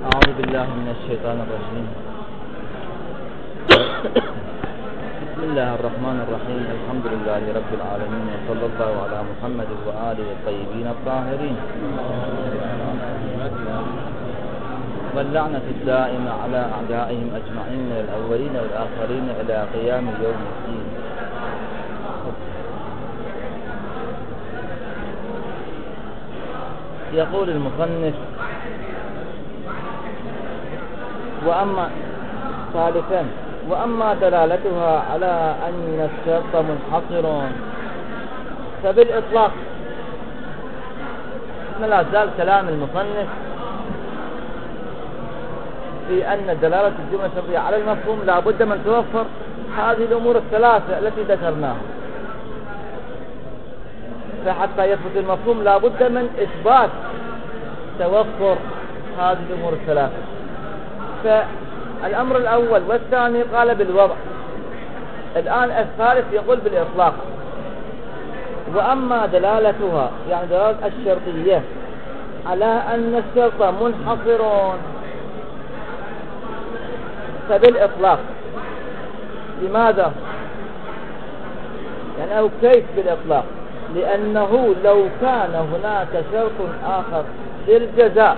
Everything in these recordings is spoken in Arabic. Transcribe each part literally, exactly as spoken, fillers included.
أعوذ بالله من الشيطان الرجيم. بسم الله الرحمن الرحيم. الحمد لله رب العالمين، وصلى الله على محمد وآله الطيبين الطاهرين، واللعنة الدائمة على أعدائهم أجمعين من الأولين والآخرين إلى قيام يوم الدين. يقول المصنف: وأما ثالثا وأما دلالتها على أن الشرط منحصر فبالإطلاق. لا زال كلام المصنف في أن دلالة الجملة الشرطية على المفهوم لا بد من توفر هذه الأمور الثلاثة التي ذكرناها، فحتى يثبت المفهوم لا بد من إثبات توفر هذه الأمور الثلاثة. فالأمر الأول والثاني قال بالوضع، الآن الثالث يقول بالإطلاق. وأما دلالتها يعني دلالة الشرطية على أن الشرط منحصر فبالإطلاق. لماذا؟ يعني أو كيف بالإطلاق؟ لأنه لو كان هناك شرط آخر للجزاء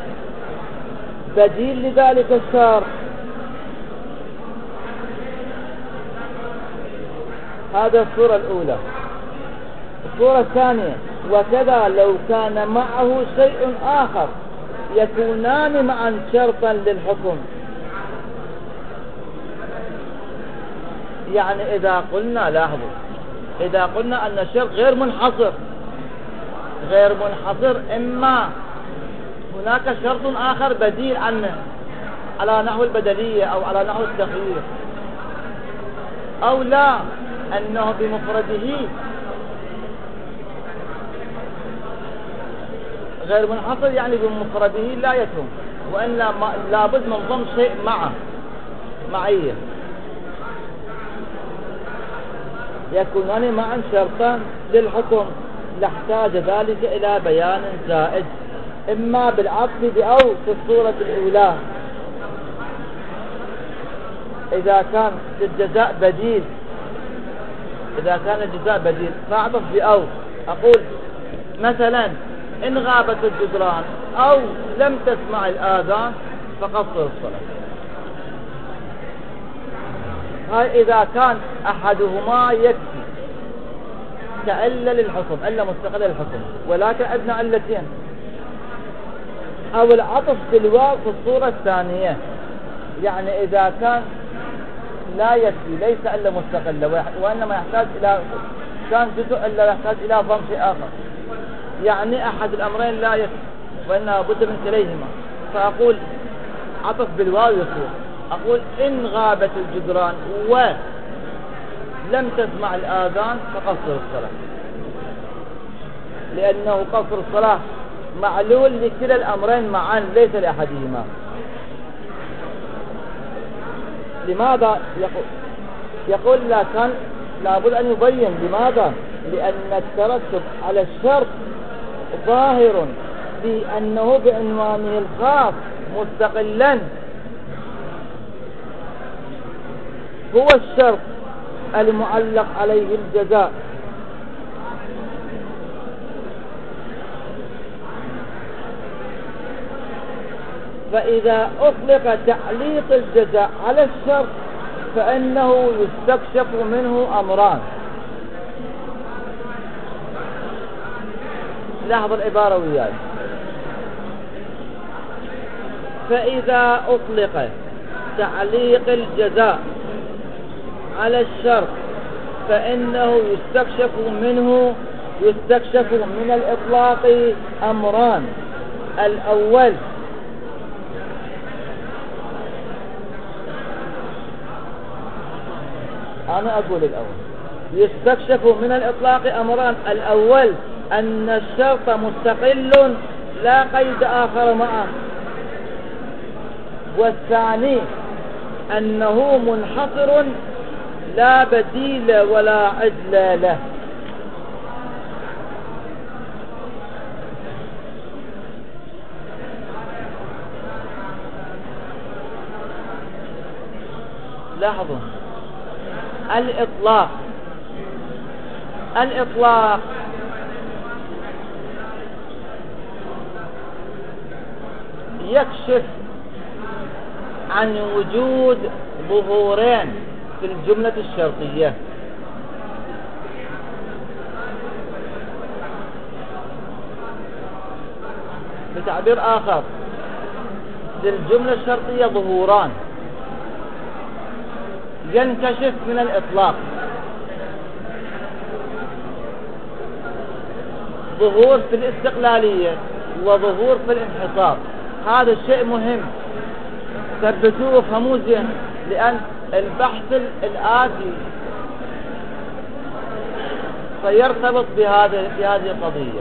بديل لذلك الشرط، هذا الصورة الأولى. الصورة الثانية: وكذا لو كان معه شيء آخر يكونان معا شرطا للحكم. يعني إذا قلنا، لاحظوا، إذا قلنا أن الشرط غير منحصر غير منحصر إما هناك شرط آخر بديل عنه على نحو البدلية أو على نحو التخيير، أو لا أنه بمفرده غير منحصر، يعني بمفرده لا يتم، وإن لابد من ضم شيء معه معية، يكونان معا شرطا للحكم، لاحتاج ذلك إلى بيان زائد، إما بالعطف بأو في الصورة الأولى إذا كان الجزاء بديل إذا كان الجزاء بديل فأعطف بأو. أقول مثلا: إن غابت الجدران أو لم تسمع الآذان فقصر الصلاة. هاي إذا كان أحدهما يكفي كألا للحكم، ألا مستقلة للحكم، ولكن أدنى علتين، أو العطف بالواو في الصورة الثانية، يعني إذا كان لا يكفي ليس ألا مستقلة وإنما يحتاج إلى كان جزء إلا يحتاج إلى ضم شيء آخر، يعني أحد الأمرين لا يكفي وإنما بد من كليهما، فأقول عطف بالواو يصير. أقول: إن غابت الجدران ولم تسمع الآذان فقصر الصلاة، لأنه قصر الصلاة معلول لكلا الأمرين معا ليس لأحدهما. لماذا؟ يقول, يقول لا كان لابد أن يبين لماذا، لأن الترتب على الشرط ظاهر في أنه بعنوانه الخاص مستقلا هو الشرط المعلق عليه الجزاء، فإذا أطلق تعليق الجزاء على الشرط فإنه يستكشف منه أمران. لاحظ العبارة وياي: فإذا أطلق تعليق الجزاء على الشرط فإنه يستكشف منه يستكشف من الإطلاق أمران. الأول: أنا أقول الأول يستكشف من الإطلاق أمران. الأول: أن الشرط مستقل لا قيد آخر معه. والثاني: أنه منحصر لا بديل ولا عدل له. لاحظوا الإطلاق الإطلاق يكشف عن وجود ظهورين في الجملة الشرطية. بتعبير آخر للجملة الشرطية ظهوران ينكشف من الإطلاق. ظهور في الاستقلالية وظهور في الانحصار. هذا الشيء مهم، ثبتوه وفهموه زين، لأن البحث الآتي سيرتبط بهذه بهذه القضية.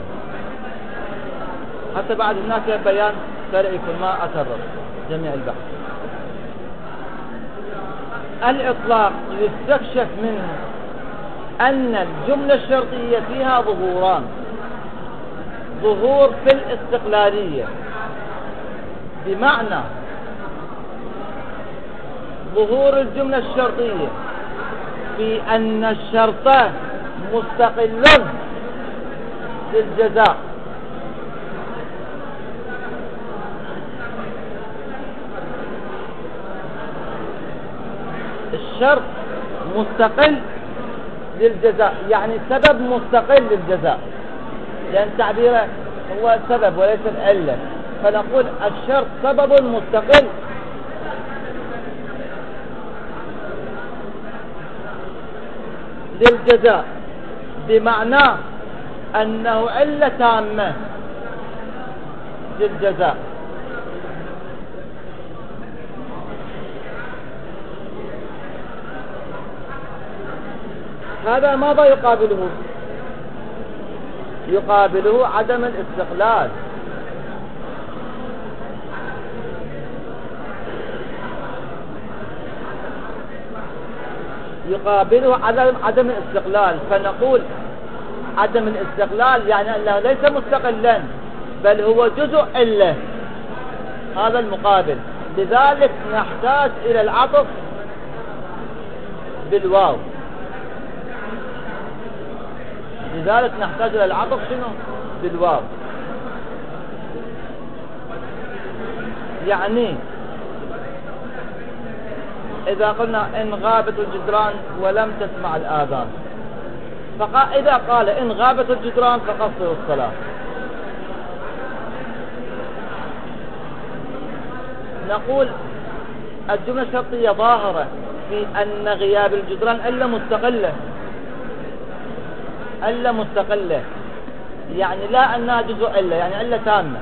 حتى بعد هناك بيان فرعي كل ما أكرر جميع البحث. الإطلاق يستكشف منه أن الجملة الشرطية فيها ظهوران، ظهور في الاستقلالية بمعنى ظهور الجملة الشرطية في أن الشرط مستقل للجزاء، الشرط مستقل للجزاء، يعني سبب مستقل للجزاء، لأن تعبيره هو سبب وليس العلة، فنقول الشرط سبب مستقل للجزاء، بمعنى أنه علة تامة للجزاء. هذا ماذا يقابله؟ يقابله عدم الاستقلال. يقابله عدم عدم الاستقلال، فنقول عدم الاستقلال يعني أنه ليس مستقلا بل هو جزء علة، هذا المقابل. لذلك نحتاج إلى العطف بالواو، لذلك نحتاج إلى العطف شنو؟ بالواو. يعني إذا قلنا إن غابت الجدران ولم تسمع الآذان، فإذا قال إن غابت الجدران فقصر الصلاة، نقول الجملة الشرطية ظاهرة في أن غياب الجدران إلا مستقلة، إلا مستقلة، يعني لا أنها جزء إلا، يعني إلا تامة.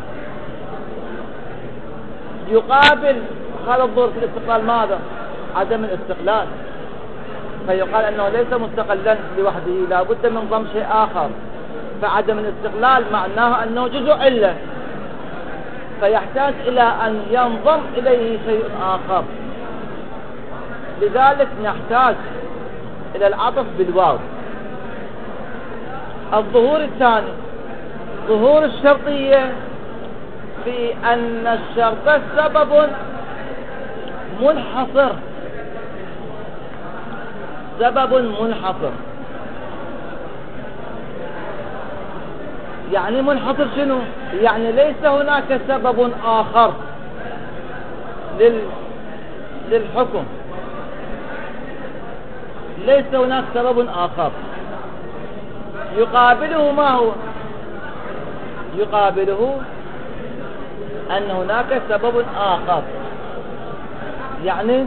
يقابل هذا الظهور في الاستقلال ماذا؟ عدم الاستقلال، فيقال أنه ليس مستقلا لوحده، لا بد من ضم شيء آخر، فعدم الاستقلال معناه أنه جزء إلا، فيحتاج إلى أن ينضم إليه شيء آخر، لذلك نحتاج إلى العطف بالواو. الظهور الثاني ظهور الشرطية في أن الشرط سبب منحصر، سبب منحصر. يعني منحصر شنو؟ يعني ليس هناك سبب آخر لل... للحكم، ليس هناك سبب آخر. يقابله ما هو؟ يقابله أن هناك سبب آخر، يعني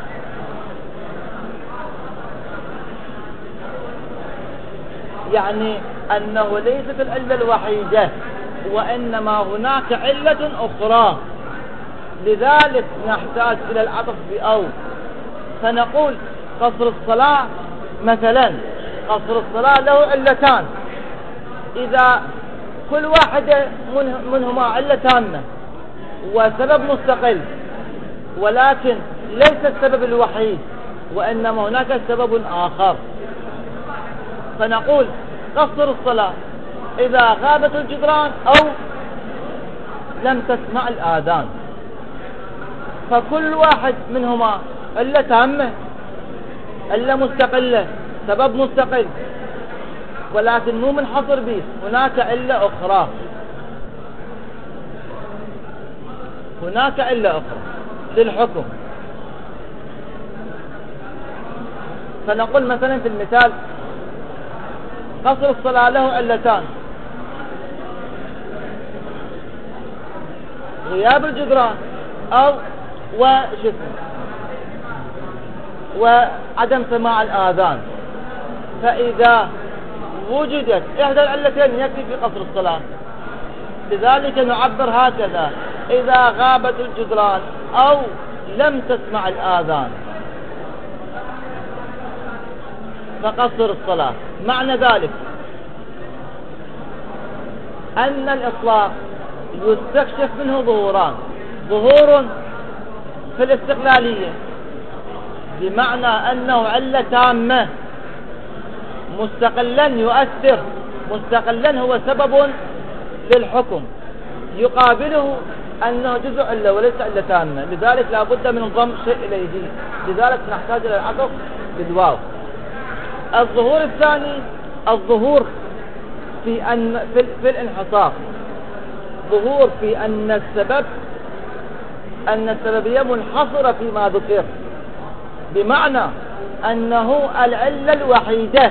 يعني أنه ليست العلة الوحيدة، وإنما هناك علة أخرى، لذلك نحتاج إلى العطف بأو. فنقول قصر الصلاة مثلا، قصر الصلاة له علتان، إذا كل واحدة منهما علة تامة وسبب مستقل، ولكن ليس السبب الوحيد وإنما هناك سبب آخر، فنقول قصر الصلاة إذا غابت الجدران أو لم تسمع الآذان، فكل واحد منهما علة تامة علة مستقلة، سبب مستقل، ولكن مو منحصر به، هناك علة أخرى، هناك علة أخرى للحكم. فنقول مثلا في المثال قصر الصلاة له علتان: غياب الجدران أو وشفن وعدم سماع الآذان. فإذا وجدت إحدى العلتين يكفي في قصر الصلاة. لذلك نعبر هكذا: إذا غابت الجدران أو لم تسمع الآذان فقصر الصلاة. معنى ذلك أن الإطلاق يستكشف منه ظهوران: ظهور في الاستقلالية، بمعنى أنه علة تامة مستقلا يؤثر، مستقلا هو سبب للحكم، يقابله أنه جزء علة وليس علة تامة، لذلك لا بد من ضم شيء إليه، لذلك نحتاج إلى العطف بالواو. الظهور الثاني الظهور في أن في, في الانحصار، ظهور في أن السبب أن السببية منحصرة فيما ذكر، بمعنى أنه العلة الوحيدة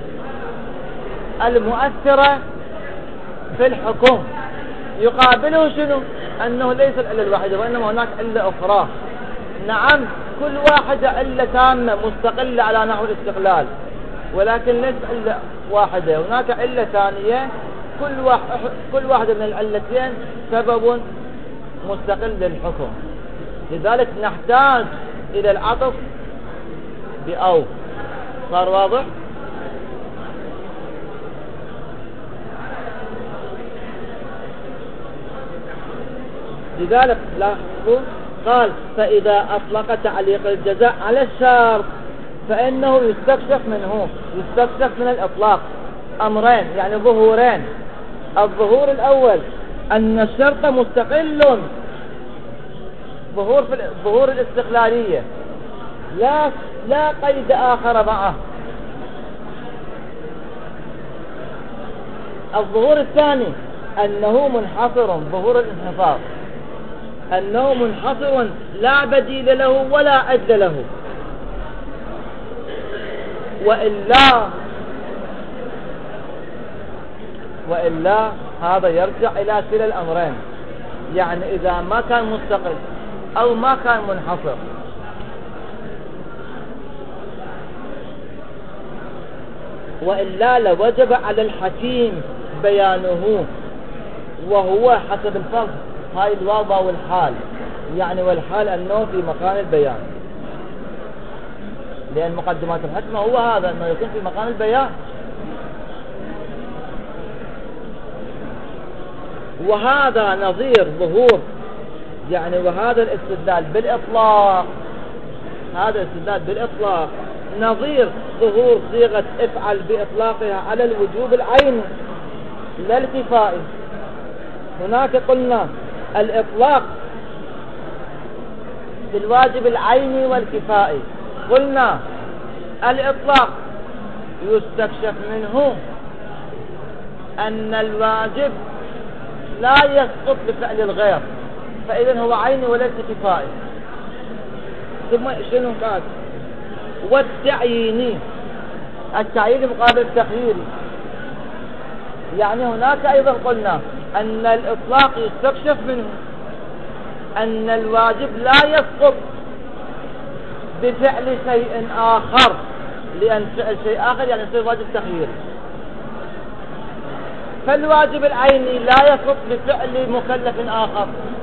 المؤثرة في الحكم، يقابله شنو؟ أنه ليس العلة الوحيدة وإنما هناك علة أخرى. نعم، كل واحدة علة تامة مستقلة على نحو الاستقلال، ولكن ليس علة واحدة، هناك علة ثانية، كل واحد كل واحدة من العلتين سبب مستقل للحكم. لذلك نحتاج إلى العطف بأو. صار واضح؟ لذلك لاحظوا قال: فإذا أطلق تعليق الجزاء على الشرط فإنه يستكشف منه، يستكشف من الإطلاق أمرين، يعني ظهورين. الظهور الأول أن الشرط مستقل، ظهور في ظهور الاستقلالية، لا لا قيد آخر معه. الظهور الثاني أنه منحصر، ظهور الانحصار، أنه منحصر لا بديل له ولا أجل له، وإلا وإلا هذا يرجع إلى كلا الأمرين، يعني إذا ما كان مستقل أو ما كان منحصر. وإلا لوجب على الحكيم بيانه، وهو حسب الفرض. هاي الواو والحال، يعني والحال أنه في مكان البيان، لأن مقدمات الحكمة هو هذا، أنه يكون في مكان البيان. وهذا نظير ظهور، يعني وهذا الاستدلال بالإطلاق، هذا الاستدلال بالإطلاق نظير ظهور صيغة افعل بإطلاقها على الوجوب العيني لا الكفائي. هناك قلنا الإطلاق بالواجب العيني والكفائي، قلنا الإطلاق يستكشف منه أن الواجب لا يسقط بفعل الغير، فإذا هو عيني وليس كفائي. ثم شنو قال؟ والتعييني، التعيين مقابل التخييري، يعني هناك أيضا قلنا أن الإطلاق يستكشف منه أن الواجب لا يسقط بفعل شيء آخر، لأن فعل شيء آخر يعني يصير واجب تخييري. فالواجب العيني لا يسقط بفعل مكلف آخر،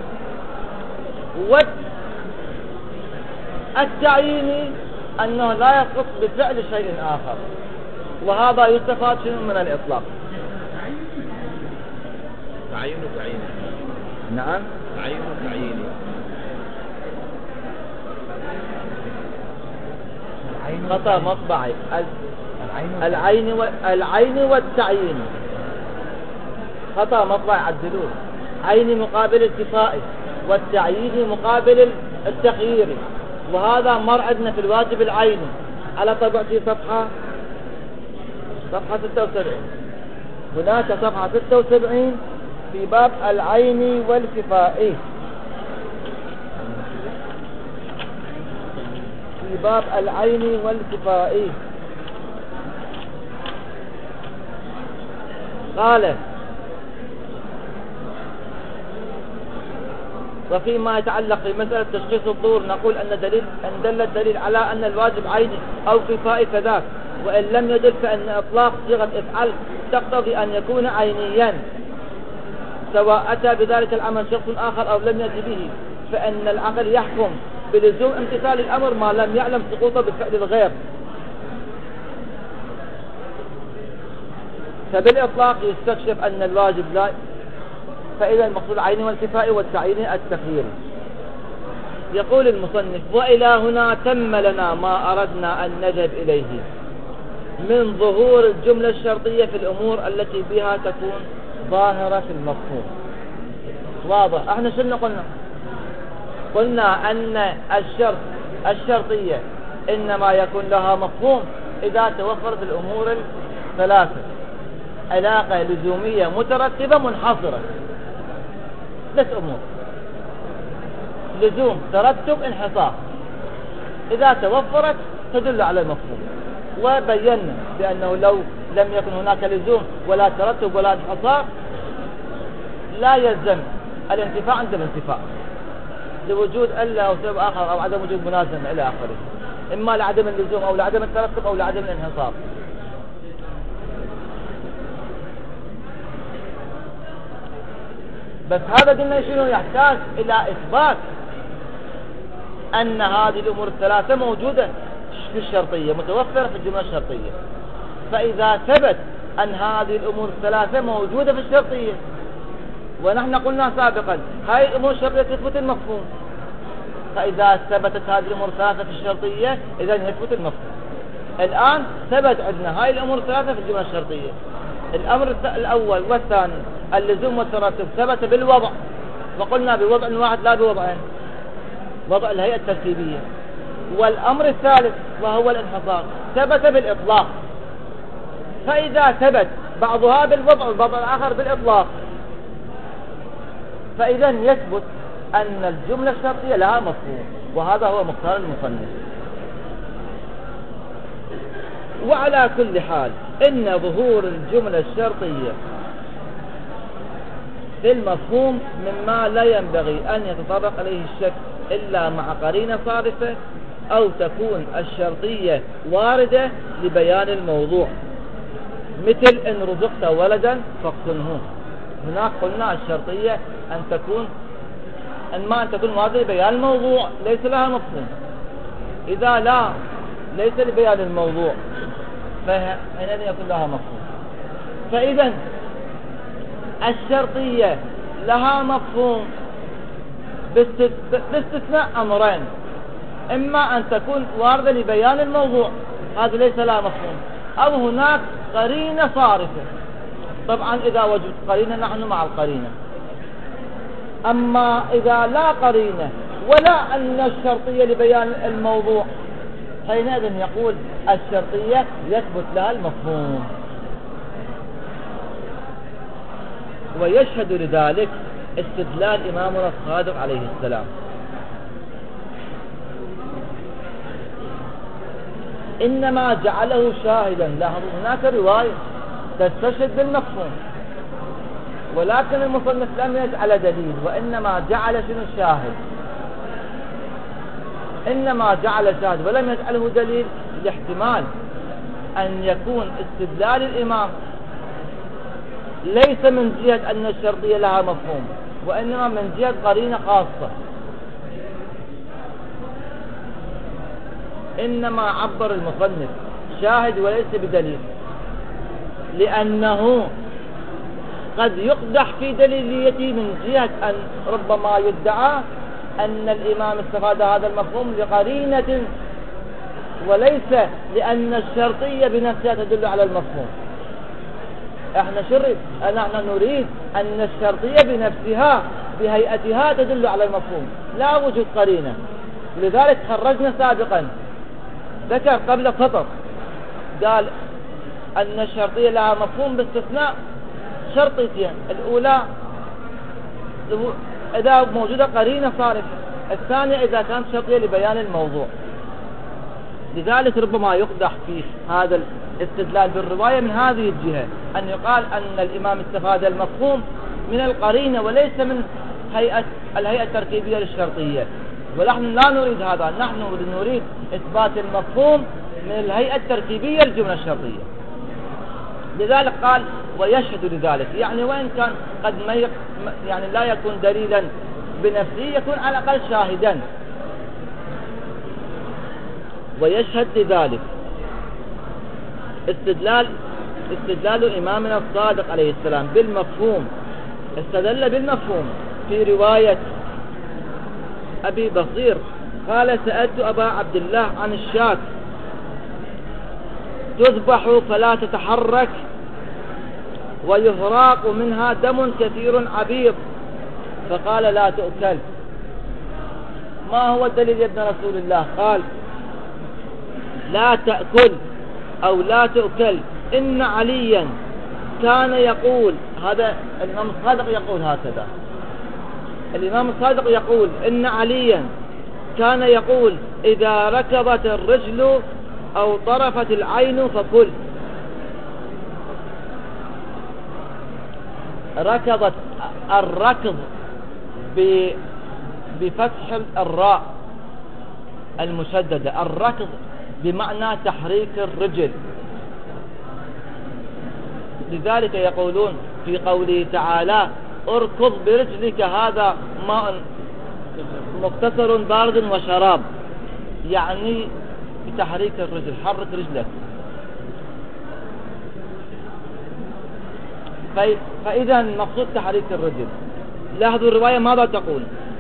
والتعييني أنه لا يسقط بفعل شيء آخر. وهذا يستفاد شنو من الإطلاق؟ تعيين وتعيين. نعم، تعيين وتعيين. خطأ مطبعي. العين والعين والتعيين خطأ مطبعي، عدلوه. عين مقابل الكفائي، والتعيين مقابل التخييري، وهذا مر عندنا في الواجب العيني. على طبعتي صفحة صفحة ستة وسبعين. هناك صفحة ستة وسبعين في باب العين والكفاء، في باب العين والكفاء قال: وفيما يتعلق بمسألة تشخيص الظهور نقول أن دليل أن دل الدليل على أن الواجب عيني أو كفائي فذاك، وإن لم يدل فإن إطلاق صيغة افعل تقتضي أن يكون عينيا، سواء أتى بذلك العمل شخص آخر أو لم يأتي به، فإن العقل يحكم بلزوم امتثال الأمر ما لم يعلم سقوطه بفعل الغير. فبالإطلاق يستكشف أن الواجب لا، فإذا المقصود عيني والكفائي والتعيين التخييري. يقول المصنف: وإلى هنا تم لنا ما أردنا أن نذهب إليه من ظهور الجملة الشرطية في الأمور التي بها تكون ظاهرة في المفهوم. واضح؟ احنا شنو قلنا؟ قلنا أن الشرط الشرطية إنما يكون لها مفهوم إذا توفرت الأمور الثلاثة: علاقة لزومية مترتبة منحصرة، ثلاث أمور: لزوم، ترتب، انحصار. إذا توفرت تدل على المفهوم. وبينا بأنه لو لم يكن هناك لزوم ولا ترتب ولا انحصار لا يلزم الانتفاع عند الانتفاع، لوجود إلا أو سبب آخر أو عدم وجود منازمة إلى آخره، إما لعدم اللزوم أو لعدم الترتب أو لعدم الانحصار. بس هذا قلنا شنو؟ يحتاج إلى إثبات أن هذه الأمور الثلاثة موجودة في الشرطية، متوفرة في الجملة الشرطية. فإذا ثبت أن هذه الأمور الثلاثة موجودة في الشرطية، ونحن قلنا سابقا هاي الأمور الشرطية تثبت المفهوم، فإذا ثبتت هذه الأمور الثلاثة في الشرطية إذا يثبت المفهوم. الآن ثبت عندنا هاي الأمور الثلاثة في الجملة الشرطية. الأمر الأول والثاني اللزوم والترتب ثبت بالوضع، وقلنا بوضع واحد لا بوضعين، وضع الهيئة الترتيبية. والأمر الثالث وهو الانحصار ثبت بالإطلاق. فإذا ثبت بعضها بالوضع والبعض الآخر بالإطلاق فإذا يثبت أن الجملة الشرطية لها مفهوم، وهذا هو مختار المصنف. وعلى كل حال إن ظهور الجملة الشرطية في المفهوم مما لا ينبغي أن يتطرق إليه الشك إلا مع قرينة صارفة، أو تكون الشرطية واردة لبيان الموضوع، مثل إن رزقت ولدا فاقتله. هناك قلنا الشرطية أن تكون أنما أن تكون واردة لبيان الموضوع ليس لها مفهوم. إذا لا ليس لبيان الموضوع فحينئذ يكون لها مفهوم. فإذا الشرطية لها مفهوم باستثناء أمرين: إما أن تكون واردة لبيان الموضوع، هذا ليس لها مفهوم، أو هناك قرينة صارفة. طبعا إذا وجدت قرينة نحن مع القرينة. أما إذا لا قرينة ولا أن الشرطية لبيان الموضوع حينئذ يقول الشرطية يثبت لها المفهوم. ويشهد لذلك استدلال إمامنا الصادق عليه السلام. إنما جعله شاهدا له. هناك رواية تستشهد بالمفهوم، ولكن المصنف لم يجعل دليل، وإنما جعل شنو الشاهد، إنما جعل شاهد ولم يجعله دليل، لاحتمال أن يكون استدلال الإمام ليس من جهة أن الشرطية لها مفهوم، وإنما من جهة قرينة خاصة. إنما عبر المصنف شاهد وليس بدليل، لأنه قد يقدح في دليليته من جهة أن ربما يدعى أن الإمام استفاد هذا المفهوم لقرينة وليس لأن الشرطية بنفسها تدل على المفهوم. احنا شرط نحن نريد أن الشرطية بنفسها بهيئتها تدل على المفهوم، لا وجود قرينة. لذلك خرجنا سابقا ذكر قبل سطر قال أن الشرطية لها مفهوم باستثناء شرطيتين، الأولى إذا موجودة قرينة صارفة، الثانية إذا كانت شرطية لبيان الموضوع. لذلك ربما يقدح في هذا الاستدلال بالرواية من هذه الجهة، أن يقال أن الإمام استفاد المفهوم من القرينة وليس من هيئة الهيئة التركيبية للشرطية، ونحن لا نريد هذا، نحن نريد إثبات المفهوم من الهيئة التركيبية للجملة الشرطية. لذلك قال ويشهد لذلك، يعني وإن كان قد ما يعني لا يكون دليلا بنفسه يكون على الأقل شاهدا. ويشهد لذلك استدلال استدلال إمامنا الصادق عليه السلام بالمفهوم، استدل بالمفهوم في رواية أبي بصير قال سألت أبا عبد الله عن الشاة تذبح فلا تتحرك ويهراق منها دم كثير عبيض فقال لا تؤكل. ما هو الدليل يا ابن رسول الله؟ قال لا تأكل أو لا تؤكل، إن عليا كان يقول، هذا الإمام الصادق يقول هكذا، الإمام الصادق يقول إن عليا كان يقول إذا ركضت الرجل أو طرفت العين فكل. ركضت، الركض بفتح الراء المشددة، الركض بمعنى تحريك الرجل. لذلك يقولون في قوله تعالى اركض برجلك هذا ماء مختصر بارد وشراب، يعني بتحريك الرجل، حرك رجلك. فإذا المقصود تحريك الرجل. لاحظوا الرواية ماذا تقول؟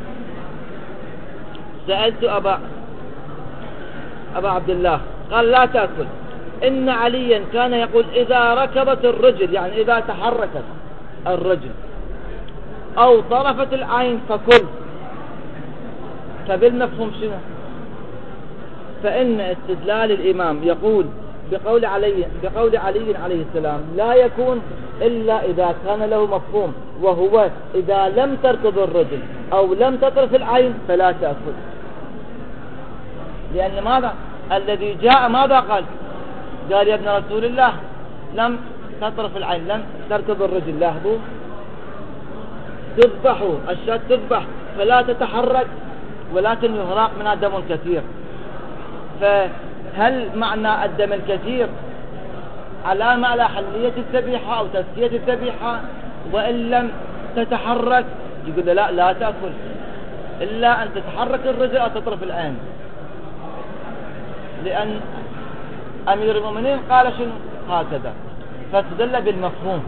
سألت أبا أبا عبد الله قال لا تأكل، إن عليا كان يقول إذا ركضت الرجل، يعني إذا تحركت الرجل أو طرفت العين فكل. فبالمفهوم شنو؟ فإن استدلال الإمام يقول بقول علي بقول علي عليه السلام لا يكون إلا إذا كان له مفهوم، وهو إذا لم تركض الرجل أو لم تطرف العين فلا تأكل. لأن ماذا؟ الذي جاء ماذا قال؟ قال يا ابن رسول الله لم تطرف العين، لم تركض الرجل. لاحظوا تذبح الشاة تذبح فلا تتحرك ولكن يهراق منها دم كثير. فهل معنى الدم الكثير علامة على حلية الذبيحة أو تزكية الذبيحة وإن لم تتحرك؟ يقول لا لا تأكل إلا أن تتحرك الرجل أو تطرف العين، لأن أمير المؤمنين قال شنو هكذا، فاستدل بالمفهوم.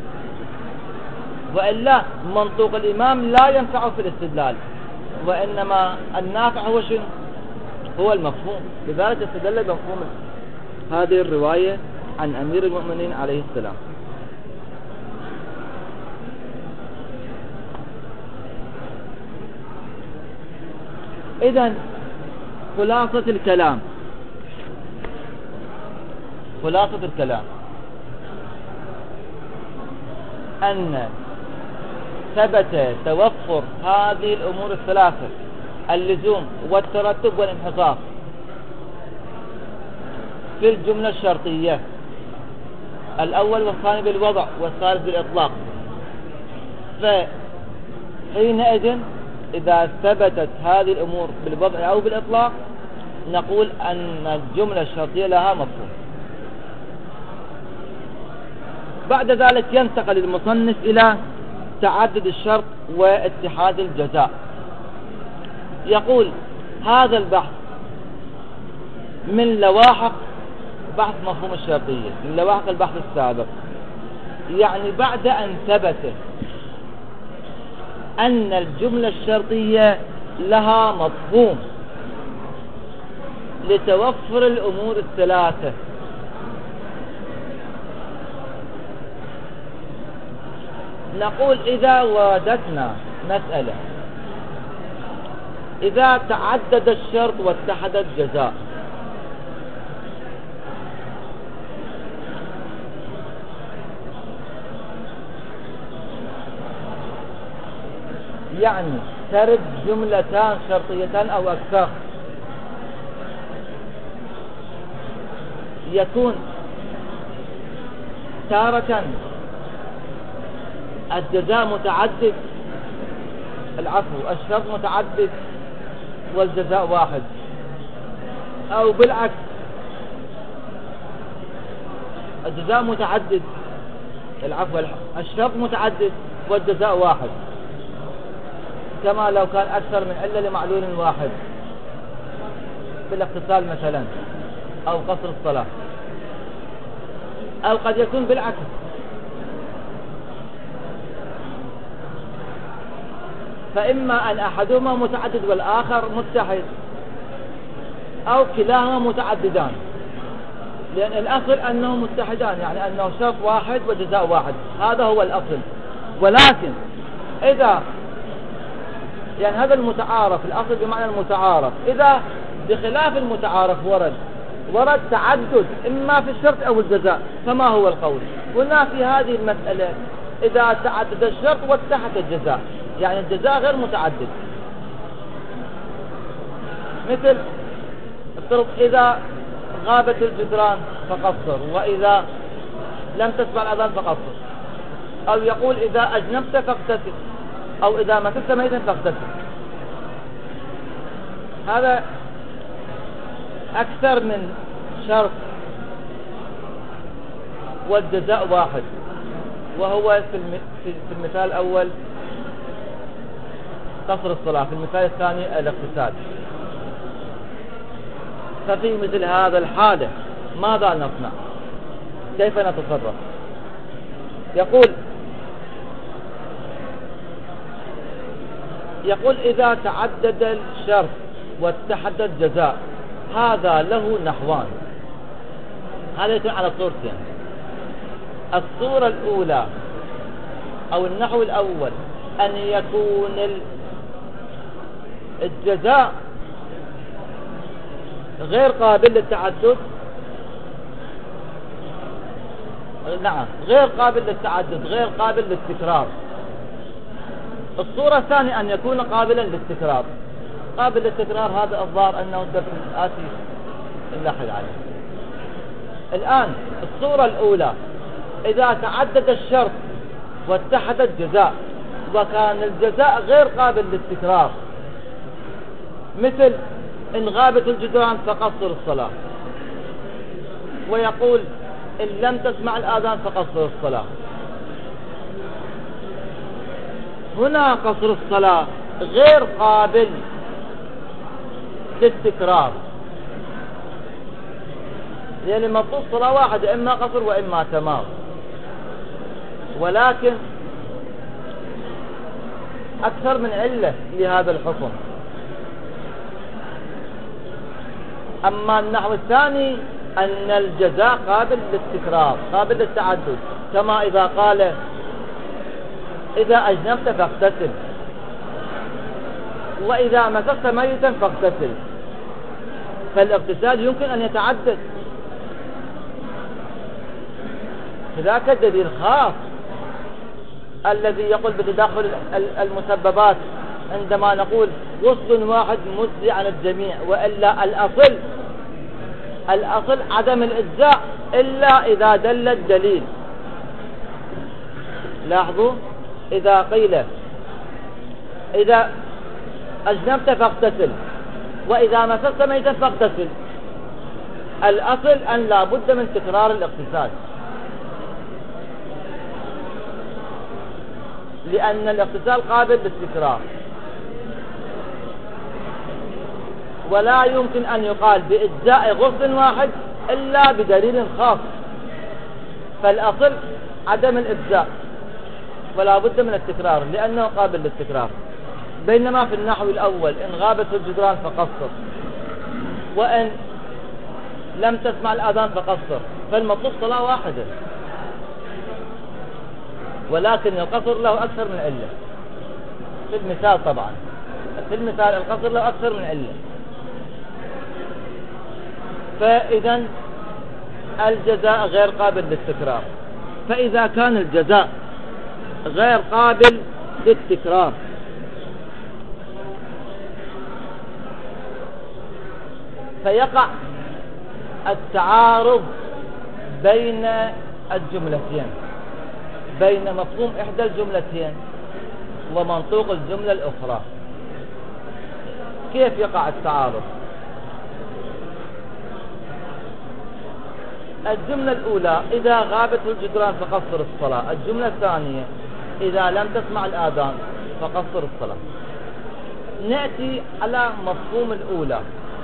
وإلا منطوق الإمام لا ينفع في الاستدلال، وإنما النافع هو شنو؟ هو المفهوم. لذلك استدل بمفهوم هذه الرواية عن أمير المؤمنين عليه السلام. إذن خلاصة الكلام خلاصة الكلام أن ثبت توفر هذه الأمور الثلاثة، اللزوم والترتب والانحصار، في الجملة الشرطية، الأول والثاني بالوضع والثالث بالإطلاق. فحينئذ إذا ثبتت هذه الأمور بالوضع أو بالإطلاق نقول أن الجملة الشرطية لها مفهوم. بعد ذلك ينتقل المصنف إلى تعدد الشرط واتحاد الجزاء. يقول هذا البحث من لواحق بحث مفهوم الشرطية، من لواحق البحث السابق، يعني بعد أن ثبت أن الجملة الشرطية لها مفهوم لتوفر الأمور الثلاثة. نقول إذا وردتنا مسألة إذا تعدد الشرط واتحد الجزاء يعني ترد جملتان شرطيتان أو أكثر، يكون تارة الجزاء متعدد، العفو الشرط متعدد والجزاء واحد، أو بالعكس الجزاء متعدد، العفو الشرط متعدد والجزاء واحد، كما لو كان أكثر من علة لمعلول واحد بالاغتسال مثلا أو قصر الصلاة. أو قد يكون بالعكس، فإما أن أحدهما متعدد والآخر متحد، أو كلاهما متعددان، لأن الأصل أنه متحدان، يعني أنه شرط واحد وجزاء واحد، هذا هو الأصل. ولكن إذا يعني هذا المتعارف، الأصل بمعنى المتعارف، إذا بخلاف المتعارف ورد ورد تعدد إما في الشرط أو الجزاء، فما هو القول؟ قلنا في هذه المسألة إذا تعدد الشرط واتحد الجزاء، يعني الجزاء غير متعدد، مثل افترض إذا غابت الجدران فقصر، وإذا لم تسمع الأذان فقصر، أو يقول إذا أجنبت فاغتسل، أو إذا مسست ميتا فاغتسل. هذا أكثر من شرط والجزاء واحد، وهو في المثال الأول قصر الصلاة، في المثال الثاني الاغتسال. ففي مثل هذا الحالة ماذا نصنع؟ كيف نتصرف؟ يقول يقول إذا تعدد الشرط واتحد الجزاء هذا له نحوان. هذا يكون على صورتين. الصورة الأولى أو النحو الأول أن يكون الجزاء غير قابل للتعدد، نعم غير قابل للتعدد، غير قابل للتكرار. الصورة الثانية أن يكون قابلا للتكرار. قابل للتكرار هذا الظاهر أنه الدرس الآتي نلاحظ عليه. الآن الصورة الأولى إذا تعدد الشرط واتحد الجزاء وكان الجزاء غير قابل للتكرار، مثل إن غابت الجدران فقصر الصلاة، ويقول إن لم تسمع الآذان فقصر الصلاة. هنا قصر الصلاة غير قابل للتكرار، لأن يعني مطلوب صلاة واحدة، إما قصر وإما تمام. ولكن أكثر من علة لهذا الحكم. أما النحو الثاني أن الجزاء قابل للتكرار، قابل للتعدد، كما إذا قال إذا أجنبت فاغتسل، وإذا مسست ميتا فاغتسل، فالاغتسال يمكن أن يتعدد. ذاك الدليل خاص الذي يقول بتداخل المسببات عندما نقول وصل واحد مجزي عن الجميع، وإلا الأصل الأصل عدم الإجزاء إلا إذا دل الدليل. لاحظوا إذا قيل إذا أجنبت فاغتسل وإذا مسست ميتا فاغتسل، الأصل أن لا بد من تكرار الاغتسال، لأن الاغتسال قابل للتكرار، ولا يمكن أن يقال بإجزاء غسل واحد إلا بدليل خاص. فالأصل عدم الإجزاء ولا بد من التكرار لأنه قابل للتكرار. بينما في النحو الأول إن غابت الجدران فقصر، وإن لم تسمع الآذان فقصر، فالمطلوب صلاة واحدة، ولكن القصر له أكثر من علة. في المثال طبعا في المثال القصر له أكثر من علة. فإذا الجزاء غير قابل للتكرار. فإذا كان الجزاء غير قابل للتكرار فيقع التعارض بين الجملتين، بين مفهوم إحدى الجملتين ومنطوق الجملة الأخرى. كيف يقع التعارض؟ الجملة الأولى إذا غابت الجدران فقصر الصلاة، الجملة الثانية إذا لم تسمع الآذان فقصر الصلاة. نأتي على مفهوم الأولى.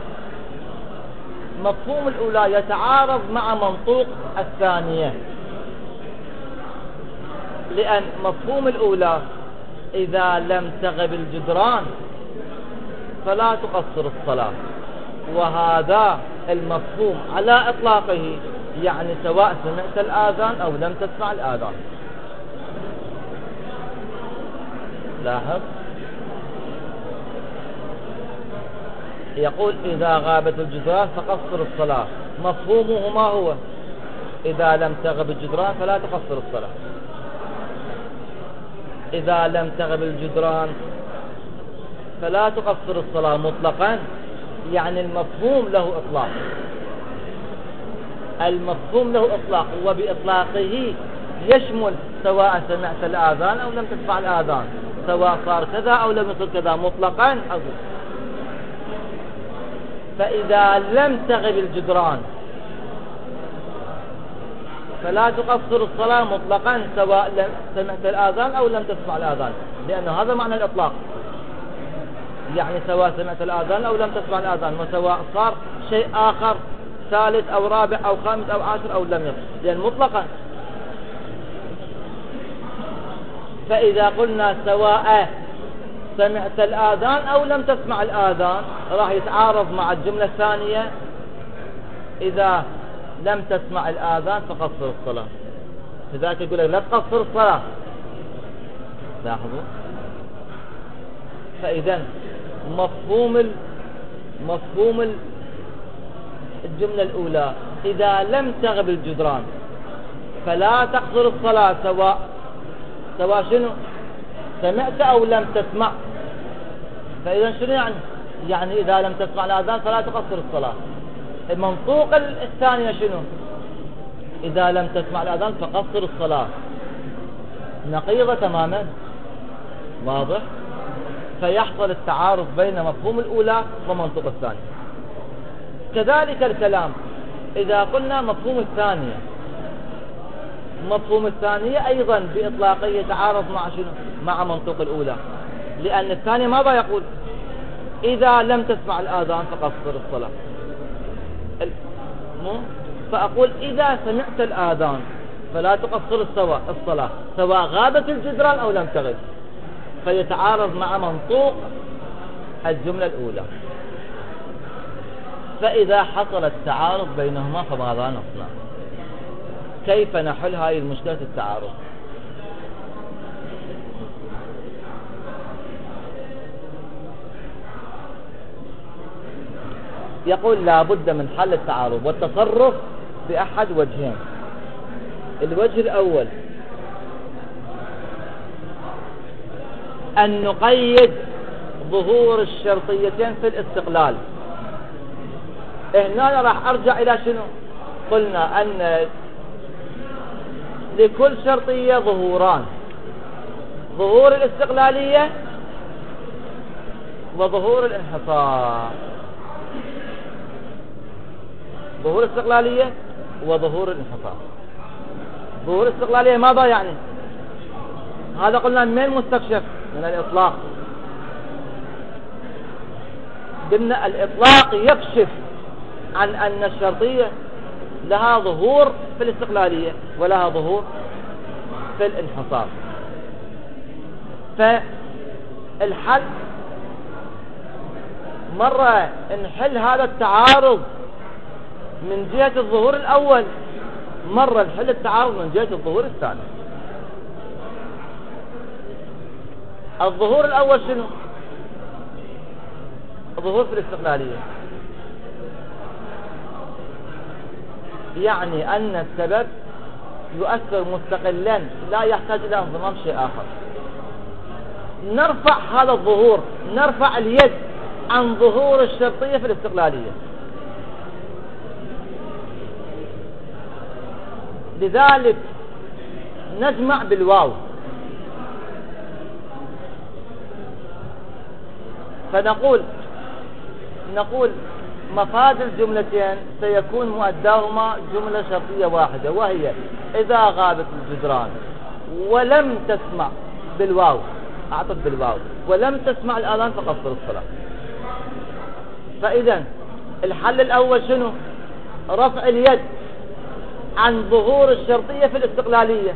مفهوم الأولى يتعارض مع منطوق الثانية، لأن مفهوم الأولى إذا لم تغب الجدران فلا تقصر الصلاة، وهذا المفهوم على إطلاقه، يعني سواء سمعت الآذان أو لم تسمع الآذان. لاحظ، يقول إذا غابت الجدران فقصر الصلاة، مفهومه ما هو؟ إذا لم تغب الجدران فلا تقصر الصلاة. إذا لم تغب الجدران فلا تقصر الصلاة مطلقا، يعني المفهوم له إطلاق، المفهوم له إطلاق، وبإطلاقه يشمل سواء سمعت الآذان أو لم تسمع الآذان، سواء صار كذا أو لم يصير كذا مطلقا أقول. فإذا لم تغب الجدران فلا تقصر الصلاة مطلقا سواء لم سمعت الآذان أو لم تسمع الآذان، لأن هذا معنى الإطلاق، يعني سواء سمعت الآذان أو لم تسمع الآذان، وسواء صار شيء آخر ثالث أو رابع أو خامس أو عاشر أو لم يصل، لأن مطلقا. فإذا قلنا سواء سمعت الآذان أو لم تسمع الآذان راح يتعارض مع الجملة الثانية إذا لم تسمع الآذان فقصر الصلاة. لذلك يقول لك لا تقصر الصلاة. لاحظوا، فإذا مفهوم ال... مفهوم ال... الجملة الأولى إذا لم تغب الجدران فلا تقصر الصلاة، سواء سواء شنو سمعت أو لم تسمع. فإذا شنو يعني؟ يعني إذا لم تسمع الآذان فلا تقصر الصلاة. المنطوق الثانية شنو؟ إذا لم تسمع الآذان فقصر الصلاة، نقيضة تماما. واضح؟ فيحصل التعارض بين مفهوم الأولى ومنطوق الثانية. كذلك الكلام إذا قلنا مفهوم الثانية، مفهوم الثانية أيضا بإطلاقه يتعارض مع شنو؟ مع منطوق الأولى، لأن الثانية ماذا يقول؟ إذا لم تسمع الآذان فقصر الصلاة. فأقول إذا سمعت الآذان فلا تقصر الصلاة سواء غابت الجدران أو لم تغب، فيتعارض مع منطوق الجملة الأولى. فإذا حصل التعارض بينهما فماذا نصنع؟ كيف نحل هذه المشكلة التعارض؟ يقول لا بد من حل التعارض والتصرف بأحد وجهين. الوجه الأول أن نقيد ظهور الشرطيتين في الاستقلال. هنا راح أرجع إلى شنو؟ قلنا أن لكل شرطية ظهوران، ظهور الاستقلالية وظهور الانحصار. ظهور الاستقلالية وظهور الانحصار. ظهور الاستقلالية ماذا يعني؟ هذا قلنا من مستكشف من الإطلاق. قلنا الإطلاق يكشف عن أن الشرطية لها ظهور في الاستقلالية ولها ظهور في الانحصار. فالحل مرة نحل هذا التعارض من جهة الظهور الأول، مرة نحل التعارض من جهة الظهور الثاني. الظهور الأول شنو؟ الظهور في الاستقلالية، يعني أن السبب يؤثر مستقلا لا يحتاج إلى انضمام شيء آخر. نرفع هذا الظهور، نرفع اليد عن ظهور الشرطية في الاستقلالية. لذلك نجمع بالواو، فنقول نقول مفاد الجملتين سيكون مؤداهما جملة شرطية واحدة، وهي إذا غابت الجدران ولم تسمع بالواو، أعطف بالواو، ولم تسمع الآذان فقصر الصلاة. فإذا الحل الأول شنو؟ رفع اليد عن ظهور الشرطية في الاستقلالية،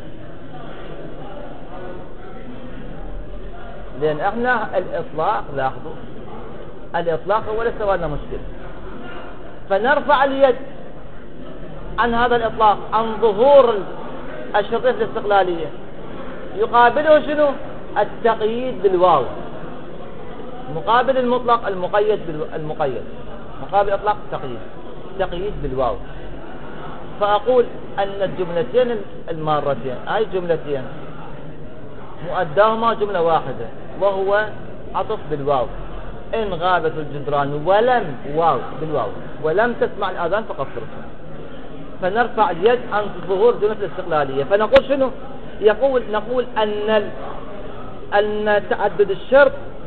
لأن احنا الإطلاق، لاحظوا الإطلاق هو ليس لنا مشكلة، فنرفع اليد عن هذا الإطلاق، عن ظهور الشرطية في الاستقلالية. يقابله شنو؟ التقييد بالواو، مقابل المطلق المقيد بالمقيد، مقابل إطلاق التقييد، تقييد بالواو. فأقول أن الجملتين المارتين أي جملتين مؤداهما جملة واحدة، وهو عطف بالواو. إن غابت الجدران ولم واو بالواو ولم تسمع الآذان فقصر. فنرفع اليد عن ظهور جملة الاستقلالية. فنقول شنو؟ يقول نقول أن ال... أن تعدد الشرط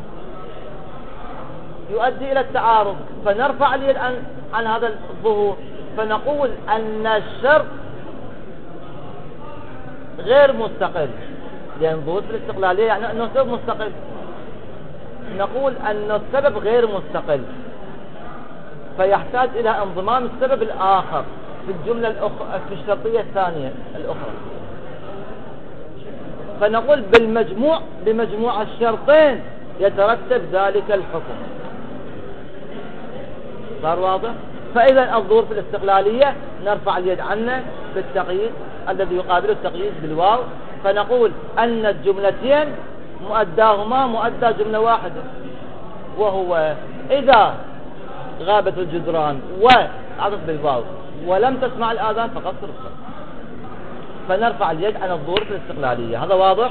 يؤدي إلى التعارض، فنرفع اليد عن عن هذا الظهور، فنقول أن الشرط غير مستقل، لأن ظهور الاستقلالية يعني أنه سبب مستقل. نقول أن السبب غير مستقل، فيحتاج إلى انضمام السبب الآخر في الجملة الأخرى في الشرطية الثانية الأخرى. فنقول بالمجموع بمجموع الشرطين يترتب ذلك الحكم. صار واضح؟ فإذا الظهور في الاستقلالية نرفع اليد عنه بالتقييد الذي يقابله التقييد بالواو، فنقول أن الجملتين مؤداهما مؤدى جملة واحدة، وهو إذا غابت الجدران وعطف بالواو ولم تسمع الآذان فقصر الصلاة. فنرفع اليد عن الظهور في الاستقلالية. هذا واضح؟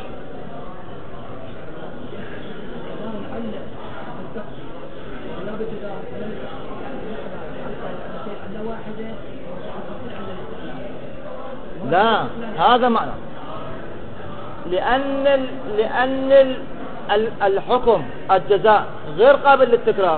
لا، هذا معنى، لأن ال... لأن ال... الحكم الجزاء غير قابل للتكرار،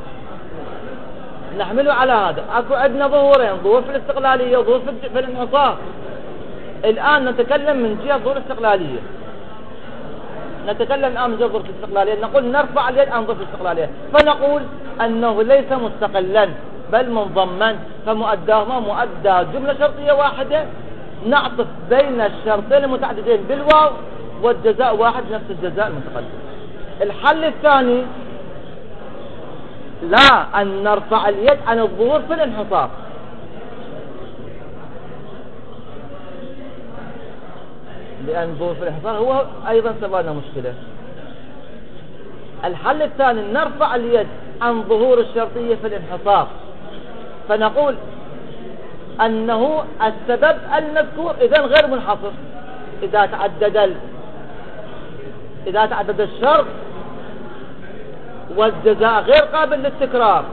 نحمله على هذا. اكو عندنا ظهورين، ظهور في الاستقلالية وظهور في الانحصار. الآن نتكلم من جهة ظهور الاستقلالية، نتكلم الآن من جهة ظهور الاستقلالية. نقول نرفع اليد عن ظهور الاستقلالية، فنقول أنه ليس مستقلا بل منضما، فمؤداهما مؤدى جملة شرطية واحدة، نعطف بين الشرطين المتعددين بالواو، والجزاء واحد نفس الجزاء المتقدم. الحل الثاني لا، أن نرفع اليد عن الظهور في الانحصار، لأن الظهور في الانحصار هو أيضا سبب لنا مشكلة. الحل الثاني نرفع اليد عن ظهور الشرطية في الانحصار، فنقول أنه السبب المذكور إذن غير منحصر. إذا تعدد ال... إذا تعدد الشرط والجزاء غير قابل للتكرار،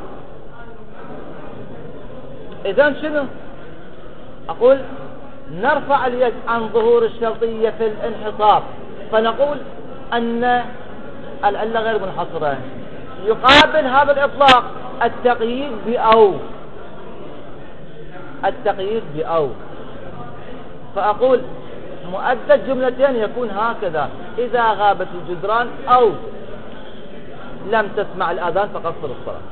إذن شنو؟ أقول نرفع اليد عن ظهور الشرطية في الانحصار، فنقول أن العلة غير منحصرة. يقابل هذا الإطلاق التقييد بأو، التقييد بأو. فأقول مؤدى الجملتين يكون هكذا: إذا غابت الجدران أو لم تسمع الآذان فقصر الصلاة.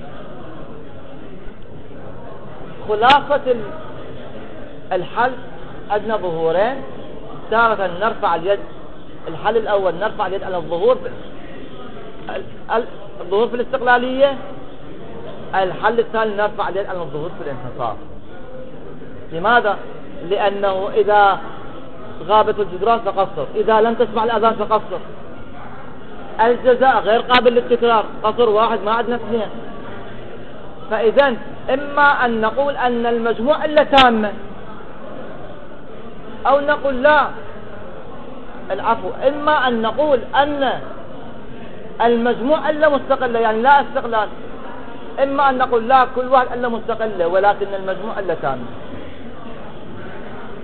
خلاصة الحل عندنا ظهورين، تارة نرفع اليد، الحل الأول نرفع اليد على الظهور الظهور في الاستقلالية، الحل الثاني نرفع اليد على الظهور في الانحصار. لماذا؟ لأنه إذا غابت الجدران فقصر، إذا لم تسمع الأذان فقصر. الجزاء غير قابل للتكرار، قصر واحد ما عندنا اثنين. فإذا إما أن نقول أن المجموع إلا تامة، أو نقول لا، العفو، إما أن نقول أن المجموع إلا مستقلة، يعني لا استقلال. إما أن نقول لا، كل واحد إلا مستقلة ولكن المجموع إلا تامة.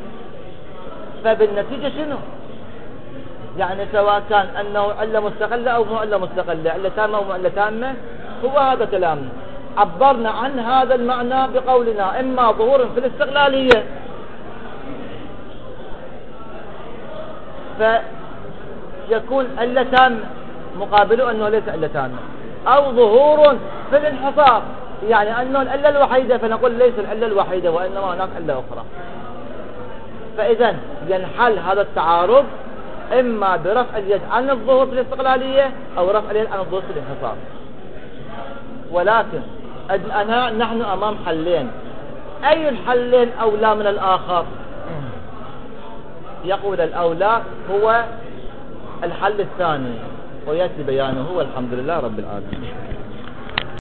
فبالنتيجة شنو؟ يعني سواء كان أنه علة مستقلة أو مو علة مستقلة، علة تامة أو مو علة تامة، هو هذا كلامنا. عبرنا عن هذا المعنى بقولنا إما ظهور في الاستقلالية، فيكون علة تامة مقابله أنه ليس علة تامة، أو ظهور في الانحصار، يعني أنه العلة الوحيدة، فنقول ليس العلة الوحيدة وإنما هناك علة أخرى. فإذا ينحل هذا التعارض إما برفع اليد عن الظهور في الاستقلالية أو رفع اليد عن الظهور في الانحصار. ولكن أنا نحن أمام حلين، أي الحلين أولى من الآخر؟ يقول الأولى هو الحل الثاني، ويأتي بيانه، والحمد لله رب العالمين.